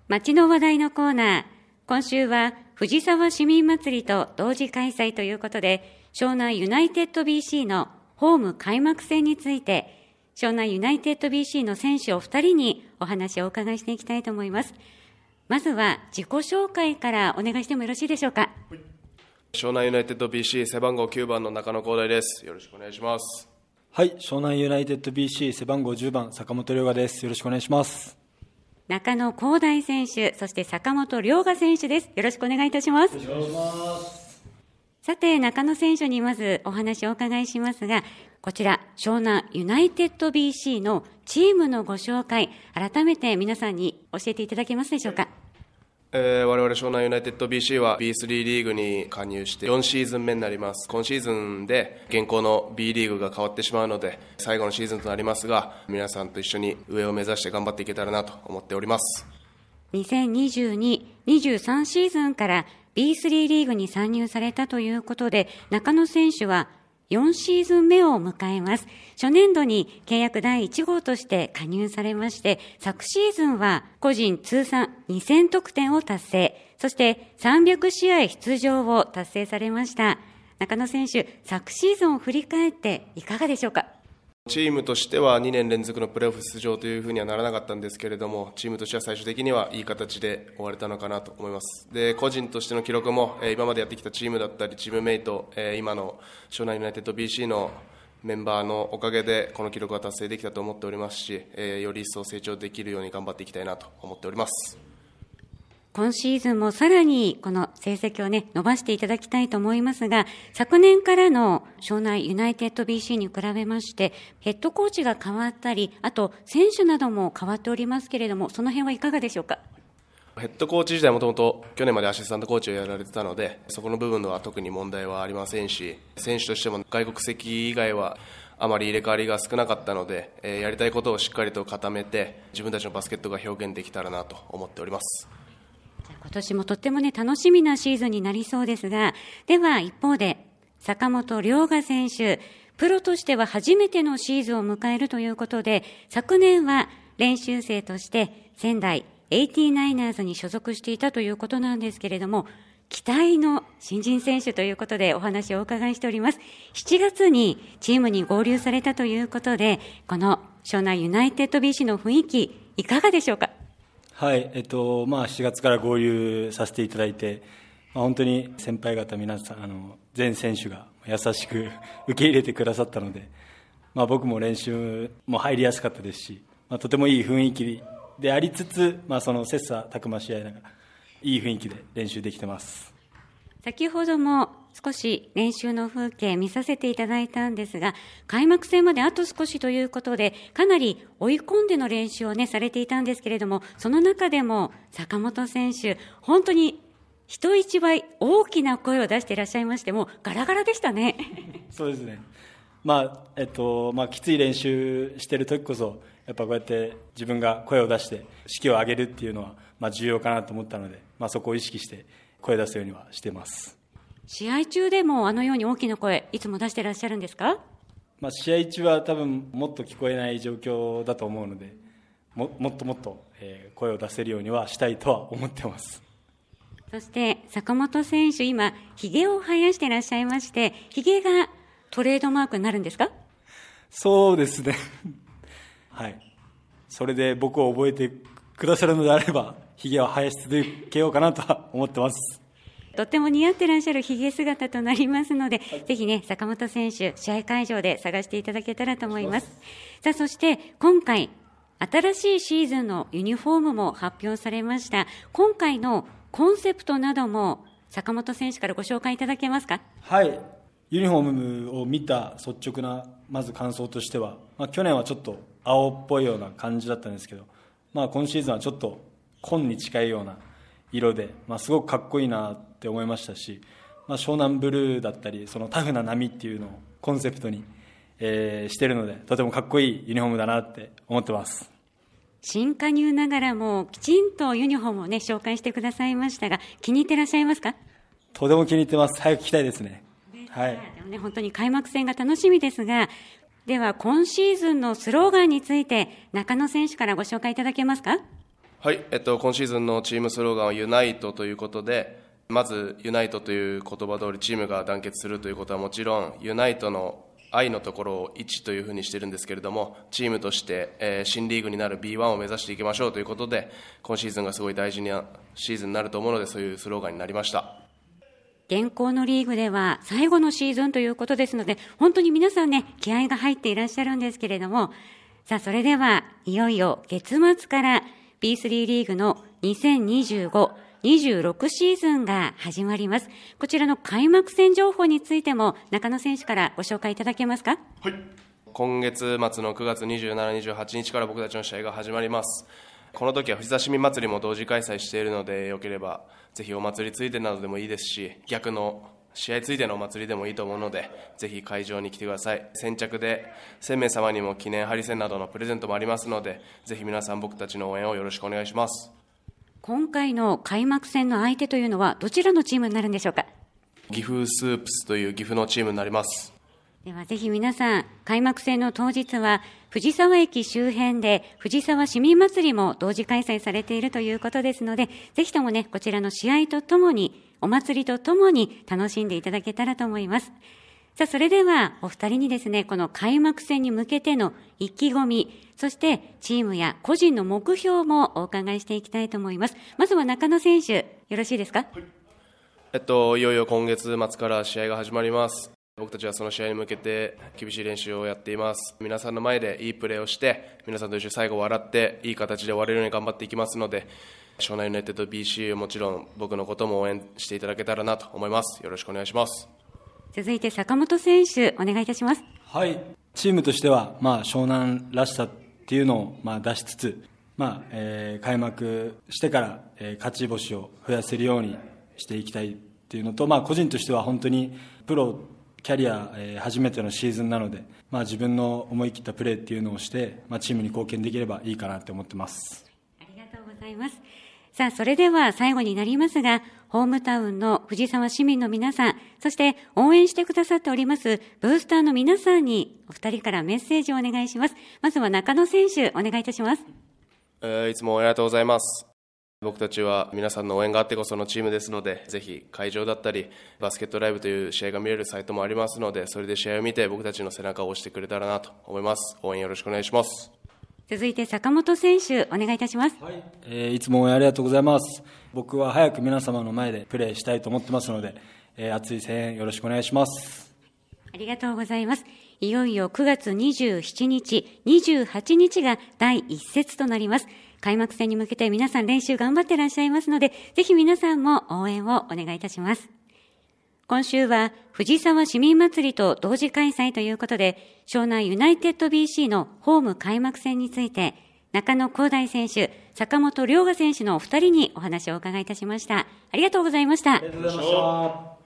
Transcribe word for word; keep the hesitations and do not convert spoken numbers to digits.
街の話題のコーナー。今週は藤沢市民祭りと同時開催ということで、湘南ユナイテッド ビーシー のホーム開幕戦について、湘南ユナイテッド ビーシー の選手お二人にお話をお伺いしていきたいと思います。まずは自己紹介からお願いしてもよろしいでしょうか。 湘南ユナイテッド ビーシー 背番号きゅうばんの中野光大です。よろしくお願いします。 はい、湘南ユナイテッド ビーシー 背番号じゅうばん坂本涼雅です。よろしくお願いします。 中野光大選手、そして坂本涼雅選手です。よろしくお願いいたします。 よろしくお願いします。 さて、中野選手にまずお話をお伺いしますが、こちら湘南ユナイテッド ビーシー のチームのご紹介、改めて皆さんに教えていただけますでしょうか。 えー、我々湘南ユナイテッド ビーシー は ビースリー リーグに加入してよんシーズン目になります。今シーズンで現行の B リーグが変わってしまうので最後のシーズンとなりますが、皆さんと一緒に上を目指して頑張っていけたらなと思っております。 にせんにじゅうに、にじゅうさんシーズンから ビースリー リーグに参入されたということで、中野選手はよんシーズン目を迎えます。初年度に契約だいいち号として加入されまして、昨シーズンは個人通算にせん得点を達成、そしてさんびゃく試合出場を達成されました。中野選手、昨シーズンを振り返っていかがでしょうか。 チームとしてはにねん連続のプレーオフ出場というふうにはならなかったんですけれども、チームとしては最終的にはいい形で終われたのかなと思います。で、個人としての記録も、えー、今までやってきたチームだったりチームメイト、えー、今の湘南ユナイテッド ビーシー のメンバーのおかげでこの記録は達成できたと思っておりますし、えー、より一層成長できるように頑張っていきたいなと思っております。 今シーズンもさらにこの成績をね、伸ばしていただきたいと思いますが、昨年からの湘南ユナイテッド ビーシー に比べまして、ヘッドコーチが変わったり、あと選手なども変わっておりますけれども、その辺はいかがでしょうか。 ヘッドコーチ自体はもともと去年までアシスタントコーチをやられてたので、そこの部分では特に問題はありませんし、選手としても外国籍以外はあまり入れ替わりが少なかったので、えー、やりたいことをしっかりと固めて自分たちのバスケットが表現できたらなと思っております。 今年もとってもね、楽しみなシーズンになりそうですが、では一方で坂本涼雅選手、プロとしては初めてのシーズンを迎えるということで、昨年は練習生として仙台エイティナイナーズに所属していたということなんですけれども、期待の新人選手ということでお話をお伺いしております。しちがつにチームに合流されたということで、この湘南ユナイテッド ビーシー の雰囲気いかがでしょうか。 はい、えっとまあ、しちがつから合流させていただいて、まあ、本当に先輩方皆さん、あの全選手が優しく受け入れてくださったので、まあ、僕も練習も入りやすかったですし、まあ、とてもいい雰囲気でありつつ、まあ、その切磋琢磨し合いながらいい雰囲気で練習できてます。 先ほども少し練習の風景見させていただいたんですが、開幕戦まであと少しということで、かなり追い込んでの練習をね、されていたんですけれども、その中でも坂本選手、本当に人一倍大きな声を出していらっしゃいまして、もうガラガラでしたね。 そうですね。まあ、えっと、まあ、きつい練習してる時こそ、やっぱこうやって自分が声を出して士気を上げるっていうのは、まあ、重要かなと思ったので、まあ、そこを意識して声を出すようにはしてます。 試合中でもあのように大きな声いつも出していらっしゃるんですか。 まあ、試合中は多分もっと聞こえない状況だと思うので、 も, もっともっと、えー、声を出せるようにはしたいとは思ってます。 そして坂本選手、今ひげを生やしていらっしゃいまして、ひげがトレードマークになるんですか。 そうですねはい、それで僕を覚えてくださるのであればひげを生やし続けようかなとは思ってます。 とっても似合ってらっしゃるひげ姿となりますので、はい、ぜひね、坂本選手試合会場で探していただけたらと思います。さあ、そして今回新しいシーズンのユニフォームも発表されました。今回のコンセプトなども坂本選手からご紹介いただけますか。 はい、ユニフォームを見た率直なまず感想としては、まあ、去年はちょっと青っぽいような感じだったんですけど、まあ、今シーズンはちょっと紺に近いような色で、まあ、すごくかっこいいなって思いましたし、まあ、湘南ブルーだったりそのタフな波っていうのをコンセプトに、えー、しているので、とてもかっこいいユニフォームだなって思ってます。 新加入ながらもきちんとユニフォームをね、紹介してくださいましたが、気に入ってらっしゃいますか。 とても気に入ってます。早く聞きたいですね。はい、 でもね、本当に開幕戦が楽しみですが、では今シーズンのスローガンについて中野選手からご紹介いただけますか。 はい、えっと、今シーズンのチームスローガンはユナイトということで、まずユナイトという言葉通りチームが団結するということはもちろん、ユナイトの愛のところをいちというふうにしてるんですけれども、チームとして、えー、新リーグになる ビーワン を目指していきましょうということで、今シーズンがすごい大事なシーズンになると思うので、そういうスローガンになりました。 現行のリーグでは最後のシーズンということですので、本当に皆さんね、気合が入っていらっしゃるんですけれども、さあそれではいよいよ月末から ビースリー リーグのにせんにじゅうご、にじゅうろくシーズンが始まります。こちらの開幕戦情報についても中野選手からご紹介いただけますか。 はい、今月末のくがつにじゅうしち、にじゅうはちにちから僕たちの試合が始まります。この時は藤沢市民祭りも同時開催しているので、よければぜひお祭りついてなどでもいいですし、逆の試合ついてのお祭りでもいいと思うので、ぜひ会場に来てください。先着でせんめい様にも記念ハリセンなどのプレゼントもありますので、ぜひ皆さん僕たちの応援をよろしくお願いします。 今回の開幕戦の相手というのはどちらのチームになるんでしょうか。 岐阜スープスという岐阜のチームになります。 ではぜひ皆さん、開幕戦の当日は藤沢駅周辺で藤沢市民祭りも同時開催されているということですので、ぜひともね、こちらの試合とともに、お祭りとともに楽しんでいただけたらと思います。さあ、それではお二人にですね、この開幕戦に向けての意気込み、そしてチームや個人の目標もお伺いしていきたいと思います。まずは中野選手、よろしいですか。はい、 えっと、いよいよ今月末から試合が始まります。僕たちはその試合に向けて厳しい練習をやっています。皆さんの前でいいプレーをして、皆さんと一緒に最後笑っていい形で終われるように頑張っていきますので、湘南ユナイテッド ビーシー もちろん僕のことも応援していただけたらなと思います。よろしくお願いします。 続いて坂本選手、お願いいたします。 はい、チームとしては、まあ、湘南らしさっていうのを、まあ、出しつつ、まあえー、開幕してから、えー、勝ち星を増やせるようにしていきたいっていうのと、まあ、個人としては本当にプロキャリア、えー、初めてのシーズンなので、まあ、自分の思い切ったプレーっていうのをして、まあ、チームに貢献できればいいかなと思ってます。 ありがとうございます。さあ、それでは最後になりますが、ホームタウンの藤沢市民の皆さん、そして応援してくださっておりますブースターの皆さんにお二人からメッセージをお願いします。まずは中野選手、お願いいたします。 えー、いつもありがとうございます。僕たちは皆さんの応援があってこそのチームですので、ぜひ会場だったりバスケットライブという試合が見れるサイトもありますので、それで試合を見て僕たちの背中を押してくれたらなと思います。応援よろしくお願いします。 続いて坂本選手、お願いいたします。 はい、えー、いつも応援ありがとうございます。僕は早く皆様の前でプレーしたいと思ってますので、えー、熱い声援よろしくお願いします。 ありがとうございます。いよいよくがつにじゅうしちにち、にじゅうはちにちがだいいっ節となります。開幕戦に向けて皆さん練習頑張ってらっしゃいますので、ぜひ皆さんも応援をお願いいたします。今週は藤沢市民祭りと同時開催ということで、湘南ユナイテッド ビーシー のホーム開幕戦について、中野光大選手、坂本涼雅選手のお二人にお話をお伺いいたしました。ありがとうございました。 ありがとうございました。